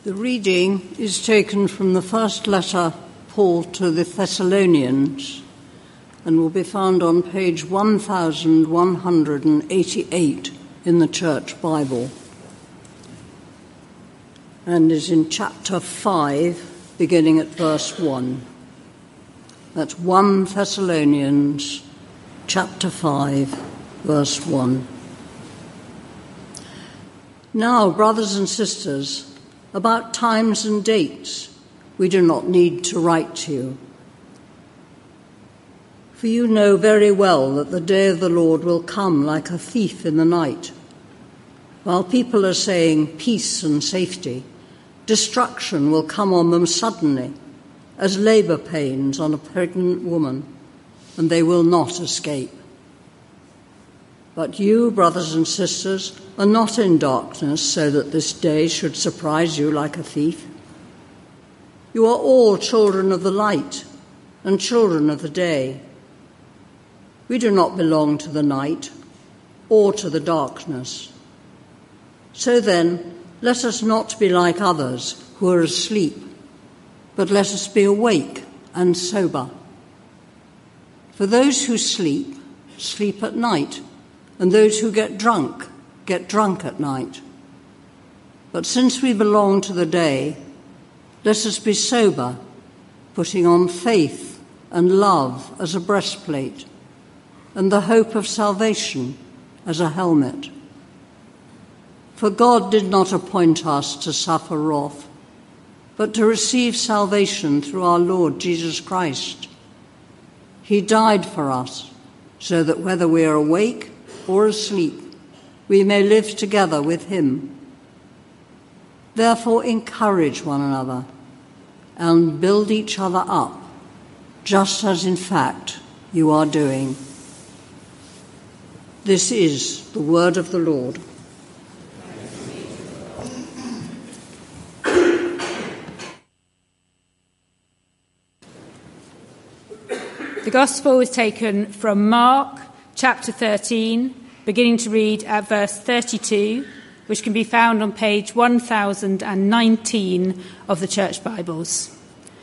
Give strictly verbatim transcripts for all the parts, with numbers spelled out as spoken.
The reading is taken from the first letter Paul to the Thessalonians and will be found on page one thousand one hundred eighty-eight in the Church Bible and is in chapter five, beginning at verse one. That's First Thessalonians chapter five, verse one. Now, brothers and sisters, about times and dates, we do not need to write to you. For you know very well that the day of the Lord will come like a thief in the night. While people are saying peace and safety, destruction will come on them suddenly, as labour pains on a pregnant woman, and they will not escape. But you, brothers and sisters, are not in darkness so that this day should surprise you like a thief. You are all children of the light and children of the day. We do not belong to the night or to the darkness. So then, let us not be like others who are asleep, but let us be awake and sober. For those who sleep, sleep at night, and those who get drunk, get drunk at night. But since we belong to the day, let us be sober, putting on faith and love as a breastplate, and the hope of salvation as a helmet. For God did not appoint us to suffer wrath, but to receive salvation through our Lord Jesus Christ. He died for us, so that whether we are awake or asleep, we may live together with him. Therefore, encourage one another and build each other up, just as in fact you are doing. This is the word of the Lord. The Gospel is taken from Mark chapter thirteen, beginning to read at verse thirty-two, which can be found on page one thousand nineteen of the Church Bibles.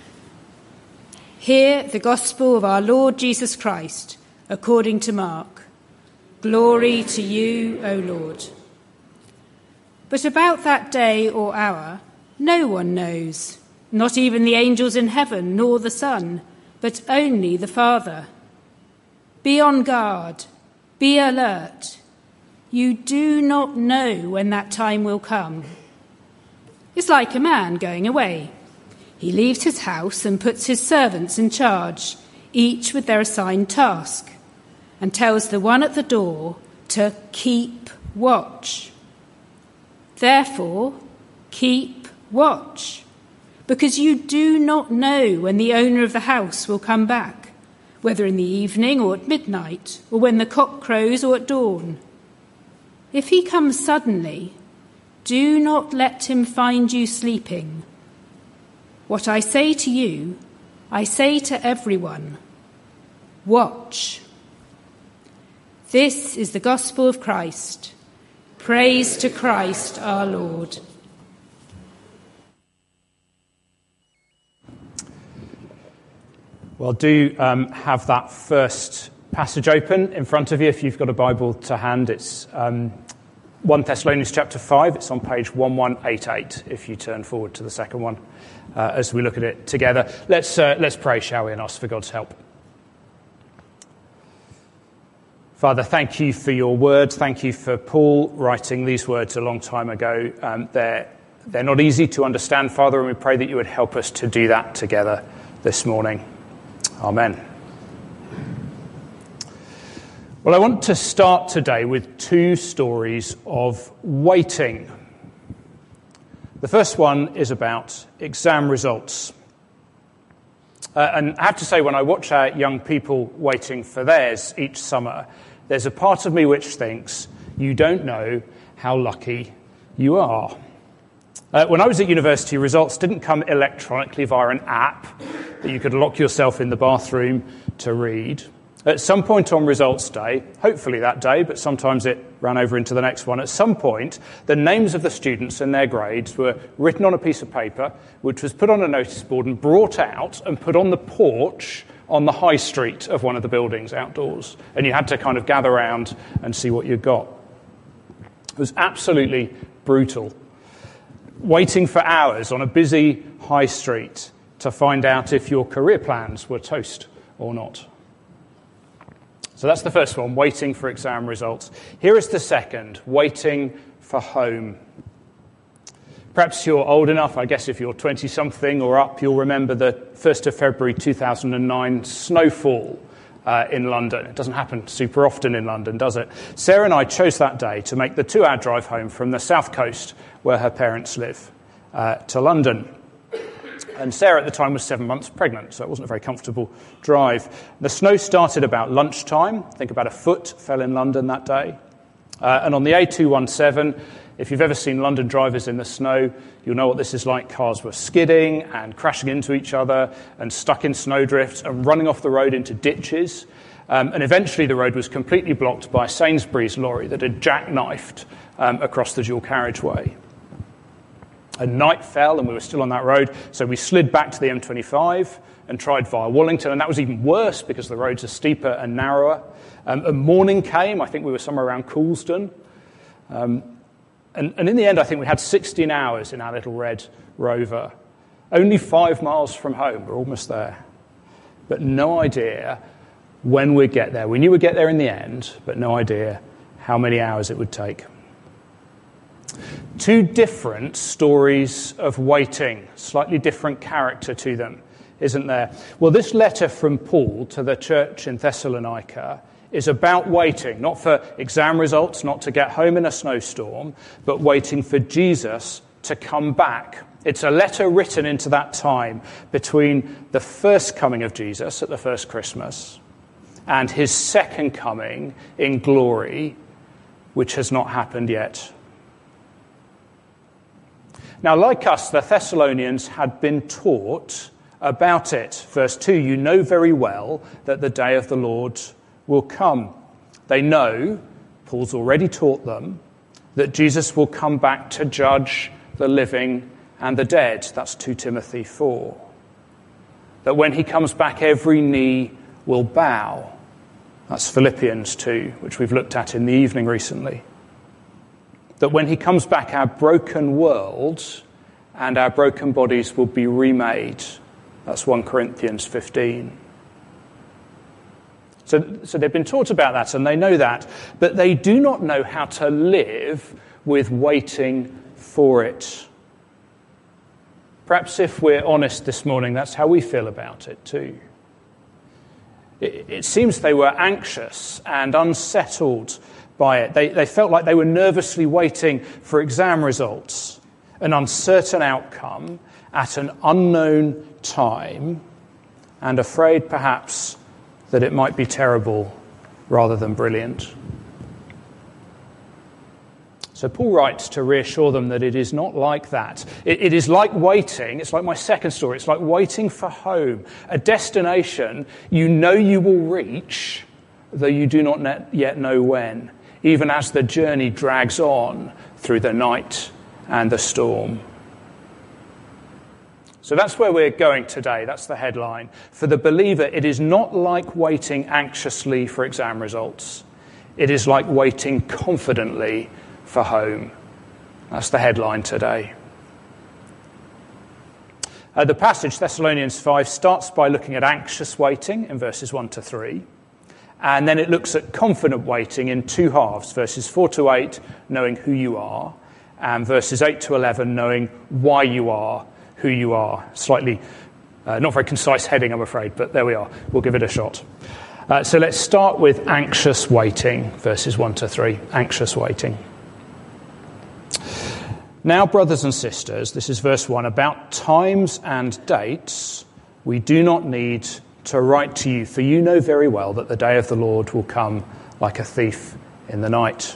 Hear the Gospel of our Lord Jesus Christ, according to Mark. Glory to you, O Lord. But about that day or hour, no one knows, not even the angels in heaven, nor the Son, but only the Father. Be on guard, be alert. You do not know when that time will come. It's like a man going away. He leaves his house and puts his servants in charge, each with their assigned task, and tells the one at the door to keep watch. Therefore, keep watch, because you do not know when the owner of the house will come back, whether in the evening or at midnight, or when the cock crows or at dawn. If he comes suddenly, do not let him find you sleeping. What I say to you, I say to everyone, watch. This is the gospel of Christ. Praise to Christ our Lord. Well, do um, have that first passage open in front of you. If you've got a Bible to hand, it's um, First Thessalonians chapter five. It's on page eleven eighty-eight, if you turn forward to the second one, uh, as we look at it together. Let's, uh, let's pray, shall we, and ask for God's help. Father, thank you for your word. Thank you for Paul writing these words a long time ago. Um, they're, they're not easy to understand, Father, and we pray that you would help us to do that together this morning. Amen. Well, I want to start today with two stories of waiting. The first one is about exam results. Uh, and I have to say, when I watch our young people waiting for theirs each summer, there's a part of me which thinks, you don't know how lucky you are. Uh, when I was at university, results didn't come electronically via an app that you could lock yourself in the bathroom to read. At some point on results day, hopefully that day, but sometimes it ran over into the next one, at some point, the names of the students and their grades were written on a piece of paper, which was put on a notice board and brought out and put on the porch on the high street of one of the buildings outdoors. And you had to kind of gather around and see what you got. It was absolutely brutal. Waiting for hours on a busy high street to find out if your career plans were toast or not. So that's the first one, waiting for exam results. Here is the second, waiting for home. Perhaps you're old enough, I guess if you're twenty-something or up, you'll remember the first of February two thousand nine snowfall uh, in London. It doesn't happen super often in London, does it? Sarah and I chose that day to make the two-hour drive home from the south coast, where her parents live, uh, to London. And Sarah at the time was seven months pregnant, so it wasn't a very comfortable drive. The snow started about lunchtime. I think about a foot fell in London that day. Uh, and on the A two seventeen, if you've ever seen London drivers in the snow, you'll know what this is like. Cars were skidding and crashing into each other and stuck in snowdrifts and running off the road into ditches. Um, and eventually the road was completely blocked by a Sainsbury's lorry that had jackknifed um, across the dual carriageway. And night fell and we were still on that road, so we slid back to the M twenty-five and tried via Wallington, and that was even worse because the roads are steeper and narrower. Um, and morning came. I think we were somewhere around Coulsdon. Um, and, and in the end, I think we had sixteen hours in our little red Rover. Only five miles from home. We're almost there. But no idea when we'd get there. We knew we'd get there in the end, but no idea how many hours it would take. Two different stories of waiting, slightly different character to them, isn't there? Well, this letter from Paul to the church in Thessalonica is about waiting, not for exam results, not to get home in a snowstorm, but waiting for Jesus to come back. It's a letter written into that time between the first coming of Jesus at the first Christmas and his second coming in glory, which has not happened yet. Now, like us, the Thessalonians had been taught about it. Verse two, you know very well that the day of the Lord will come. They know, Paul's already taught them, that Jesus will come back to judge the living and the dead. That's two Timothy four. That when he comes back, every knee will bow. That's Philippians two, which we've looked at in the evening recently. That when he comes back, our broken world and our broken bodies will be remade. That's First Corinthians fifteen. So, so they've been taught about that and they know that, but they do not know how to live with waiting for it. Perhaps if we're honest this morning, that's how we feel about it too. It, it seems they were anxious and unsettled by it. They, they felt like they were nervously waiting for exam results, an uncertain outcome at an unknown time, and afraid perhaps that it might be terrible rather than brilliant. So Paul writes to reassure them that it is not like that. It, it is like waiting. It's like my second story. It's like waiting for home, a destination you know you will reach, though you do not yet know when, even as the journey drags on through the night and the storm. So that's where we're going today. That's the headline. For the believer, it is not like waiting anxiously for exam results. It is like waiting confidently for home. That's the headline today. Uh, the passage, Thessalonians five, starts by looking at anxious waiting in verses one to three. And then it looks at confident waiting in two halves, verses four to eight, knowing who you are, and verses eight to eleven, knowing why you are who you are. Slightly, uh, not very concise heading, I'm afraid, but there we are. We'll give it a shot. Uh, so let's start with anxious waiting, verses one to three. Anxious waiting. Now, brothers and sisters, this is verse one, about times and dates, we do not need to write to you, for you know very well that the day of the Lord will come like a thief in the night.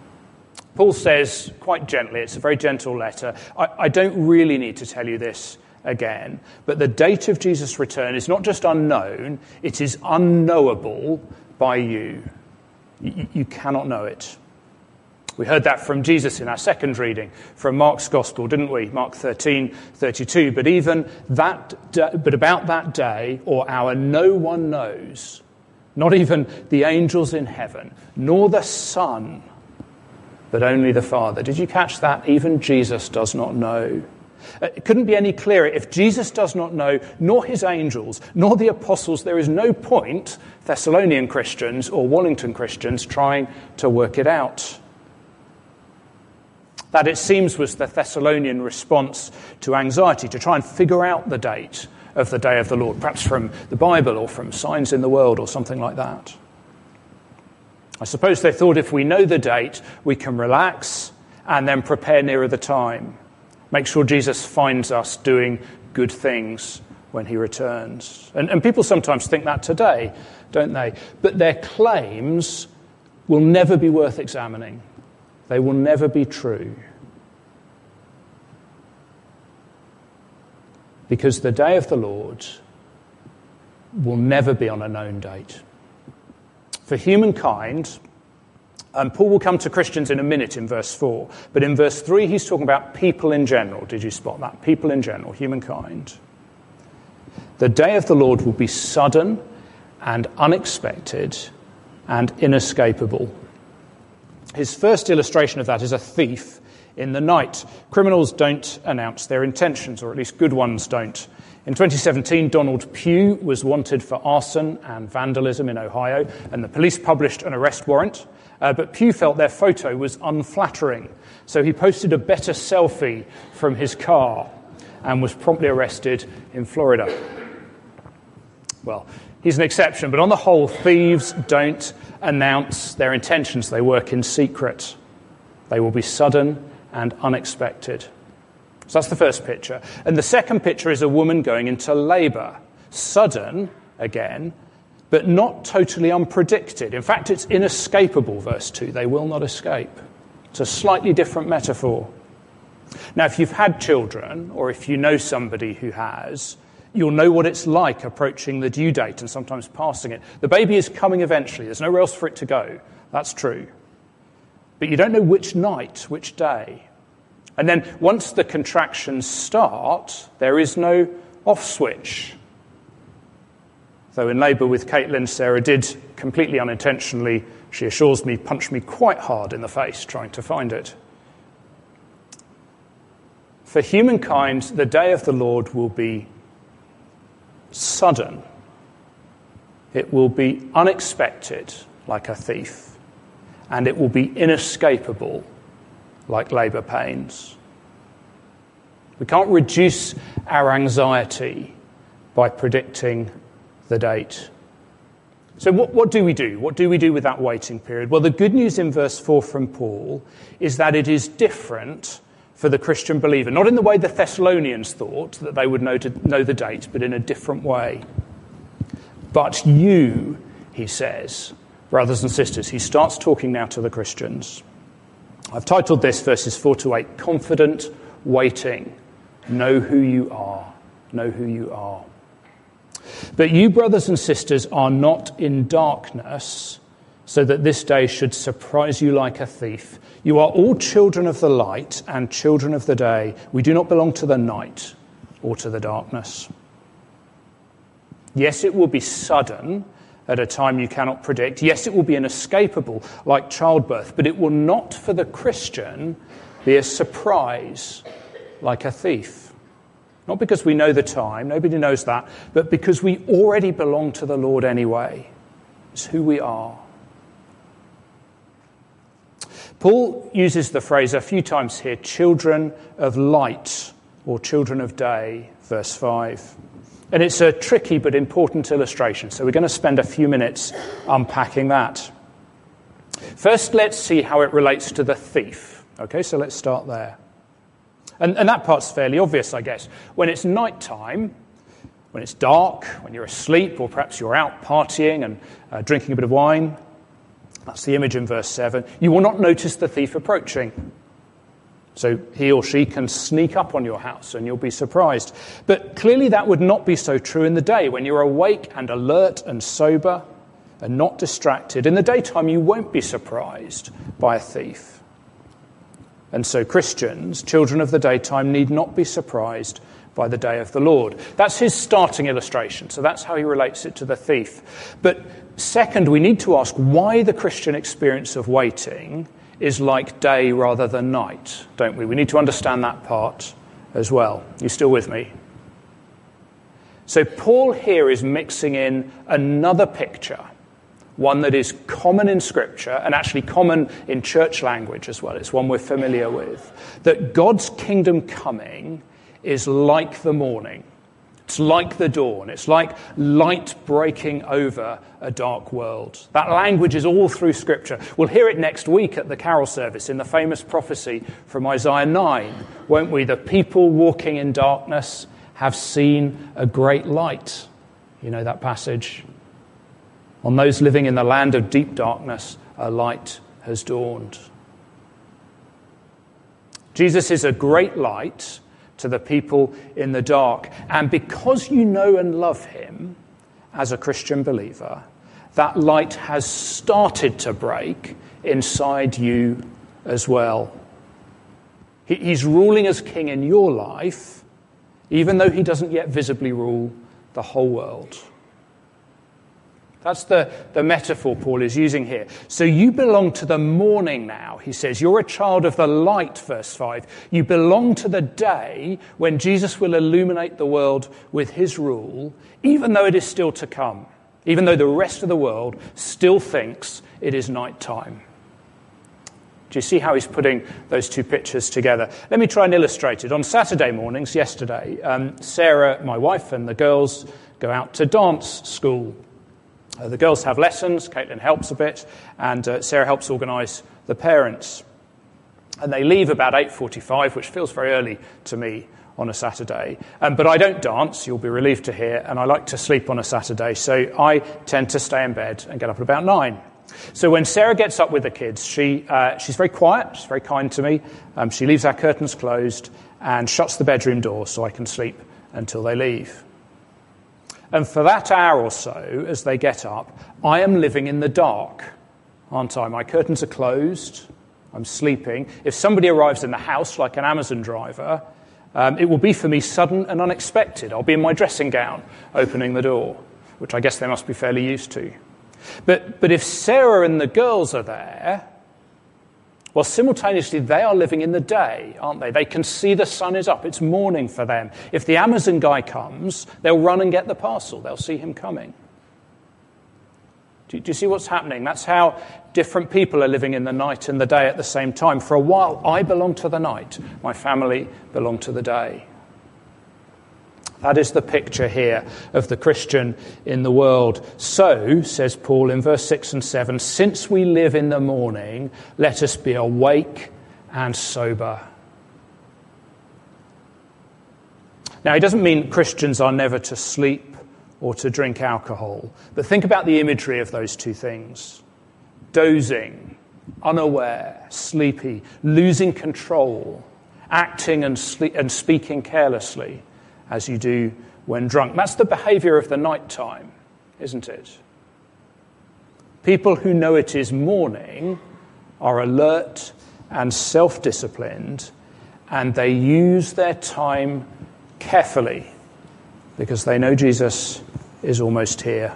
Paul says, quite gently, it's a very gentle letter, I, I don't really need to tell you this again. But the date of Jesus' return is not just unknown, it is unknowable by you. You, you cannot know it. We heard that from Jesus in our second reading from Mark's Gospel, didn't we? Mark thirteen thirty-two. But even that, da- but about that day or hour, no one knows, not even the angels in heaven, nor the Son, but only the Father. Did you catch that? Even Jesus does not know. It couldn't be any clearer. If Jesus does not know, nor his angels, nor the apostles, there is no point, Thessalonian Christians or Wallington Christians, trying to work it out. That, it seems, was the Thessalonian response to anxiety, to try and figure out the date of the day of the Lord, perhaps from the Bible or from signs in the world or something like that. I suppose they thought if we know the date, we can relax and then prepare nearer the time. Make sure Jesus finds us doing good things when he returns. And, and people sometimes think that today, don't they? But their claims will never be worth examining. They will never be true. Because the day of the Lord will never be on a known date. For humankind, and Paul will come to Christians in a minute in verse four, but in verse three he's talking about people in general. Did you spot that? People in general, humankind. The day of the Lord will be sudden and unexpected and inescapable. His first illustration of that is a thief in the night. Criminals don't announce their intentions, or at least good ones don't. In twenty seventeen, Donald Pugh was wanted for arson and vandalism in Ohio, and the police published an arrest warrant. Uh, but Pugh felt their photo was unflattering, so he posted a better selfie from his car and was promptly arrested in Florida. Well, he's an exception, but on the whole, thieves don't announce their intentions. They work in secret. They will be sudden and unexpected. So that's the first picture. And the second picture is a woman going into labour. Sudden, again, but not totally unpredicted. In fact, it's inescapable, verse two. They will not escape. It's a slightly different metaphor. Now, if you've had children, or if you know somebody who has, you'll know what it's like approaching the due date and sometimes passing it. The baby is coming eventually. There's nowhere else for it to go. That's true. But you don't know which night, which day. And then once the contractions start, there is no off switch. Though in labour with Caitlin, Sarah did completely unintentionally, she assures me, punch me quite hard in the face trying to find it. For humankind, the day of the Lord will be sudden. It will be unexpected, like a thief. And it will be inescapable, like labour pains. We can't reduce our anxiety by predicting the date. So what, what do we do? What do we do with that waiting period? Well, the good news in verse four from Paul is that it is different for the Christian believer. Not in the way the Thessalonians thought, that they would know, to, know the date, but in a different way. But you, he says, brothers and sisters, he starts talking now to the Christians. I've titled this, verses four to eight, Confident Waiting. Know who you are. Know who you are. But you, brothers and sisters, are not in darkness, so that this day should surprise you like a thief. You are all children of the light and children of the day. We do not belong to the night or to the darkness. Yes, it will be sudden at a time you cannot predict. Yes, it will be inescapable, like childbirth, but it will not, for the Christian, be a surprise, like a thief. Not because we know the time, nobody knows that, but because we already belong to the Lord anyway. It's who we are. Paul uses the phrase a few times here, children of light, or children of day, verse five. And it's a tricky but important illustration, so we're going to spend a few minutes unpacking that. First, let's see how it relates to the thief. Okay, so let's start there. And, and that part's fairly obvious, I guess. When it's night time, when it's dark, when you're asleep, or perhaps you're out partying and uh, drinking a bit of wine, that's the image in verse seven, you will not notice the thief approaching. So he or she can sneak up on your house and you'll be surprised. But clearly that would not be so true in the day when you're awake and alert and sober and not distracted. In the daytime, you won't be surprised by a thief. And so Christians, children of the daytime, need not be surprised by the day of the Lord. That's his starting illustration. So that's how he relates it to the thief. But second, we need to ask why the Christian experience of waiting is like day rather than night, don't we? We need to understand that part as well. You still with me? So Paul here is mixing in another picture, one that is common in Scripture and actually common in church language as well. It's one we're familiar with. That God's kingdom coming is like the morning. It's like the dawn. It's like light breaking over a dark world. That language is all through Scripture. We'll hear it next week at the carol service in the famous prophecy from Isaiah nine, won't we? The people walking in darkness have seen a great light. You know that passage? On those living in the land of deep darkness, a light has dawned. Jesus is a great light to the people in the dark. And because you know and love him as a Christian believer, that light has started to break inside you as well. He's ruling as king in your life, even though he doesn't yet visibly rule the whole world. That's the, the metaphor Paul is using here. So you belong to the morning now, he says. You're a child of the light, verse five. You belong to the day when Jesus will illuminate the world with his rule, even though it is still to come, even though the rest of the world still thinks it is night time. Do you see how he's putting those two pictures together? Let me try and illustrate it. On Saturday mornings, yesterday, um, Sarah, my wife, and the girls go out to dance school. Uh, the girls have lessons, Caitlin helps a bit, and uh, Sarah helps organise the parents. And they leave about eight forty-five, which feels very early to me on a Saturday. Um, but I don't dance, you'll be relieved to hear, and I like to sleep on a Saturday, so I tend to stay in bed and get up at about nine. So when Sarah gets up with the kids, she uh, she's very quiet, she's very kind to me. Um, she leaves our curtains closed and shuts the bedroom door so I can sleep until they leave. And for that hour or so, as they get up, I am living in the dark, aren't I? My curtains are closed, I'm sleeping. If somebody arrives in the house, like an Amazon driver, um, it will be for me sudden and unexpected. I'll be in my dressing gown, opening the door, which I guess they must be fairly used to. But, but if Sarah and the girls are there, well, simultaneously, they are living in the day, aren't they? They can see the sun is up. It's morning for them. If the Amazon guy comes, they'll run and get the parcel. They'll see him coming. Do, do you see what's happening? That's how different people are living in the night and the day at the same time. For a while, I belong to the night. My family belong to the day. That is the picture here of the Christian in the world. So, says Paul in verse six and seven, since we live in the morning, let us be awake and sober. Now, it doesn't mean Christians are never to sleep or to drink alcohol, but think about the imagery of those two things. Dozing, unaware, sleepy, losing control, acting and, sleep, and speaking carelessly, as you do when drunk. That's the behaviour of the night time, isn't it? People who know it is morning are alert and self-disciplined, and they use their time carefully because they know Jesus is almost here.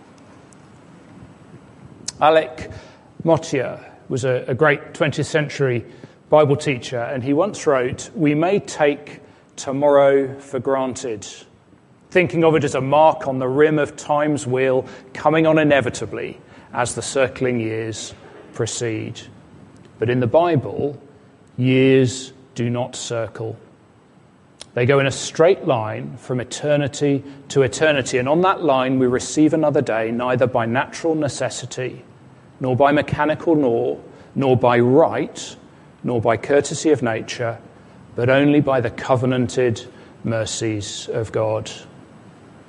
Alec Motyer was a, a great twentieth century Bible teacher, and he once wrote, "We may take tomorrow for granted, thinking of it as a mark on the rim of time's wheel coming on inevitably as the circling years proceed. But in the Bible, years do not circle. They go in a straight line from eternity to eternity, and on that line we receive another day, neither by natural necessity, nor by mechanical law, nor by right, nor by courtesy of nature, but only by the covenanted mercies of God."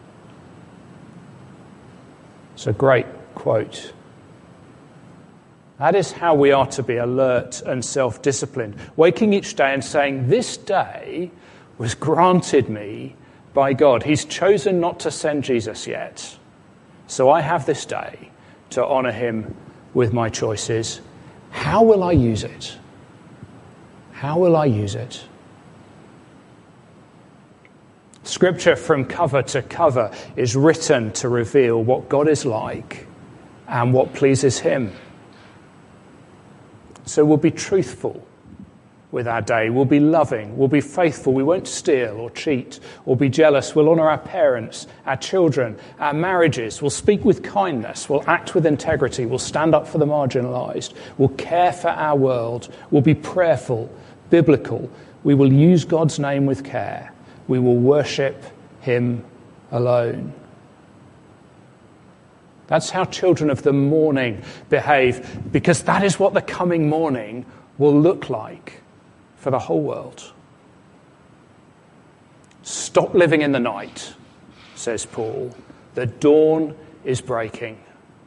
It's a great quote. That is how we are to be alert and self-disciplined, waking each day and saying, this day was granted me by God. He's chosen not to send Jesus yet, so I have this day to honour him with my choices. How will I use it? How will I use it? Scripture from cover to cover is written to reveal what God is like and what pleases him. So we'll be truthful with our day. We'll be loving. We'll be faithful. We won't steal or cheat or be jealous. We'll honour our parents, our children, our marriages. We'll speak with kindness. We'll act with integrity. We'll stand up for the marginalised. We'll care for our world. We'll be prayerful, biblical. We will use God's name with care. We will worship him alone. That's how children of the morning behave, because that is what the coming morning will look like for the whole world. Stop living in the night, says Paul. The dawn is breaking.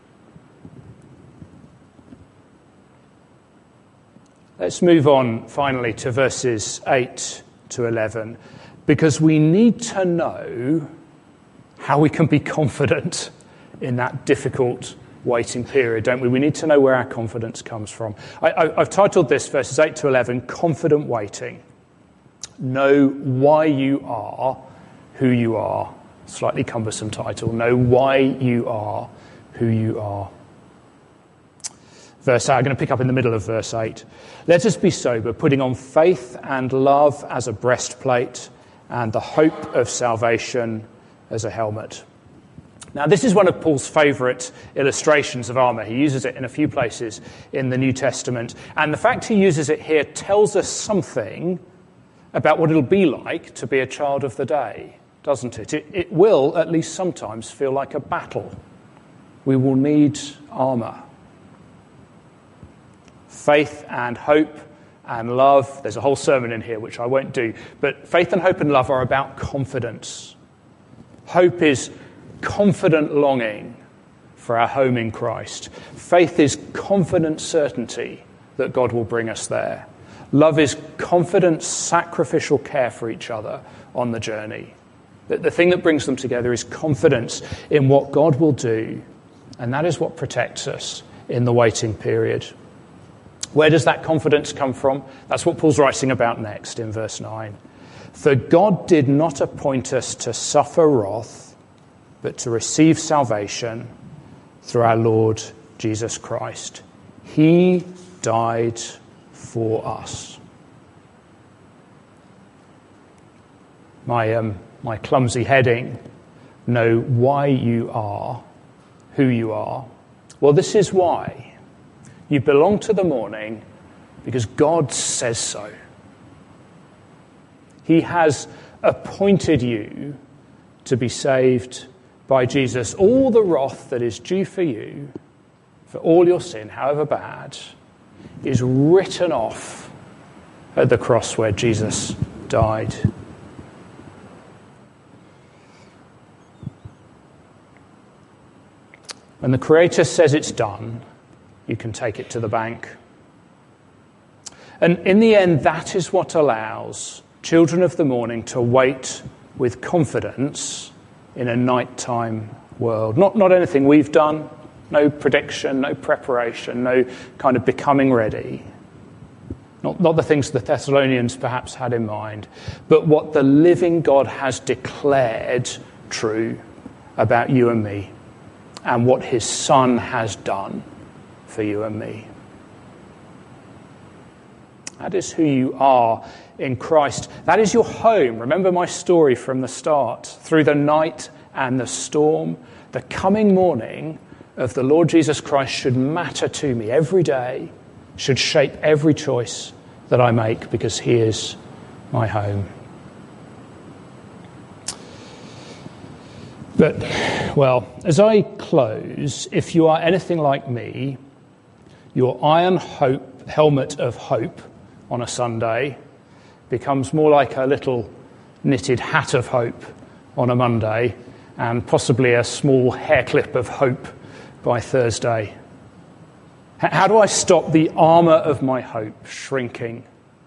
Let's move on finally to verses eight to eleven, because we need to know how we can be confident in that difficult waiting period, don't we? We need to know where our confidence comes from. I, I, I've titled this, verses eight to eleven, Confident Waiting. Know why you are who you are. Slightly cumbersome title. Know why you are who you are. Verse eight, I'm going to pick up in the middle of verse eight. Let us be sober, putting on faith and love as a breastplate, and the hope of salvation as a helmet. Now, this is one of Paul's favourite illustrations of armour. He uses it in a few places in the New Testament. And the fact he uses it here tells us something about what it'll be like to be a child of the day, doesn't it? It, it will, at least sometimes, feel like a battle. We will need armour. Faith and hope and love. There's a whole sermon in here, which I won't do. But faith and hope and love are about confidence. Hope is confident longing for our home in Christ. Faith is confident certainty that God will bring us there. Love is confident sacrificial care for each other on the journey. That the thing that brings them together is confidence in what God will do, and that is what protects us in the waiting period. Where does that confidence come from? That's what Paul's writing about next in verse nine. For God did not appoint us to suffer wrath, but to receive salvation through our Lord Jesus Christ. He died for us. My um, my clumsy heading, know why you are who you are. Well, this is why. You belong to the morning because God says so. He has appointed you to be saved by Jesus. All the wrath that is due for you, for all your sin, however bad, is written off at the cross where Jesus died. When the Creator says it's done, you can take it to the bank. And in the end, that is what allows children of the morning to wait with confidence in a nighttime world. Not, not anything we've done, no prediction, no preparation, no kind of becoming ready. Not, not the things the Thessalonians perhaps had in mind, but what the living God has declared true about you and me, and what his Son has done for you and me. That is who you are in Christ. That is your home. Remember my story from the start. Through the night and the storm, the coming morning of the Lord Jesus Christ should matter to me every day, should shape every choice that I make, because he is my home. But, well, as I close, if you are anything like me, your iron hope, helmet of hope on a Sunday becomes more like a little knitted hat of hope on a Monday, and possibly a small hair clip of hope by Thursday. How do I stop the armour of my hope shrinking?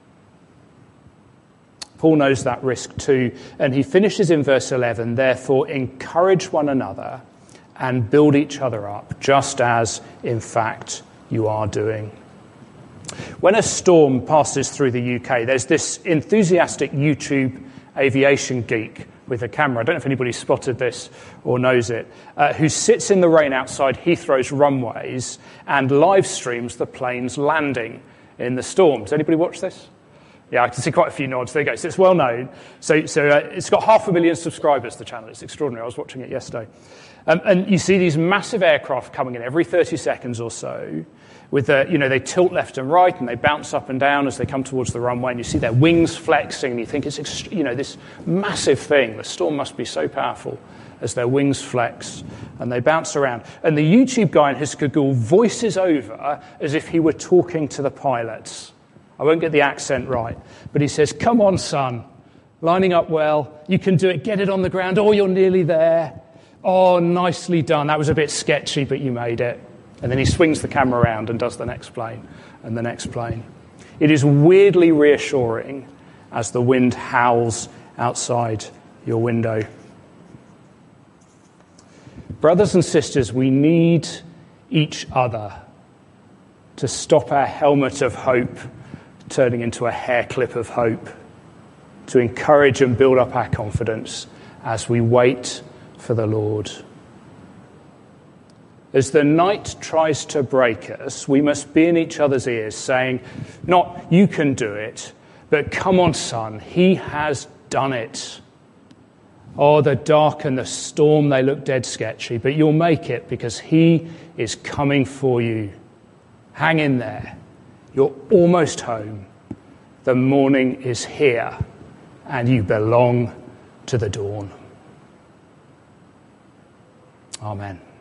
Paul knows that risk too, and he finishes in verse eleven, therefore encourage one another and build each other up, just as, in fact, you are doing. When a storm passes through the U K, there's this enthusiastic YouTube aviation geek with a camera, I don't know if anybody spotted this or knows it, uh, who sits in the rain outside Heathrow's runways and live streams the planes landing in the storm. Does anybody watch this? Yeah, I can see quite a few nods. There you go. So it's well known. So, so uh, it's got half a million subscribers, the channel. It's extraordinary. I was watching it yesterday. Um, and you see these massive aircraft coming in every thirty seconds or so. With the, you know, they tilt left and right and they bounce up and down as they come towards the runway. And you see their wings flexing. And you think it's, ext- you know, this massive thing. The storm must be so powerful as their wings flex and they bounce around. And the YouTube guy in his Google voices over as if he were talking to the pilots. I won't get the accent right, but he says, come on, son, lining up well, you can do it, get it on the ground, oh, you're nearly there. Oh, nicely done, that was a bit sketchy, but you made it. And then he swings the camera around and does the next plane and the next plane. It is weirdly reassuring as the wind howls outside your window. Brothers and sisters, we need each other to stop our helmet of hope turning into a hair clip of hope, to encourage and build up our confidence as we wait for the Lord. As the night tries to break us, we must be in each other's ears saying, not, you can do it, but come on, son, he has done it. Oh, the dark and the storm, they look dead sketchy, but you'll make it because he is coming for you. Hang in there. You're almost home. The morning is here, and you belong to the dawn. Amen.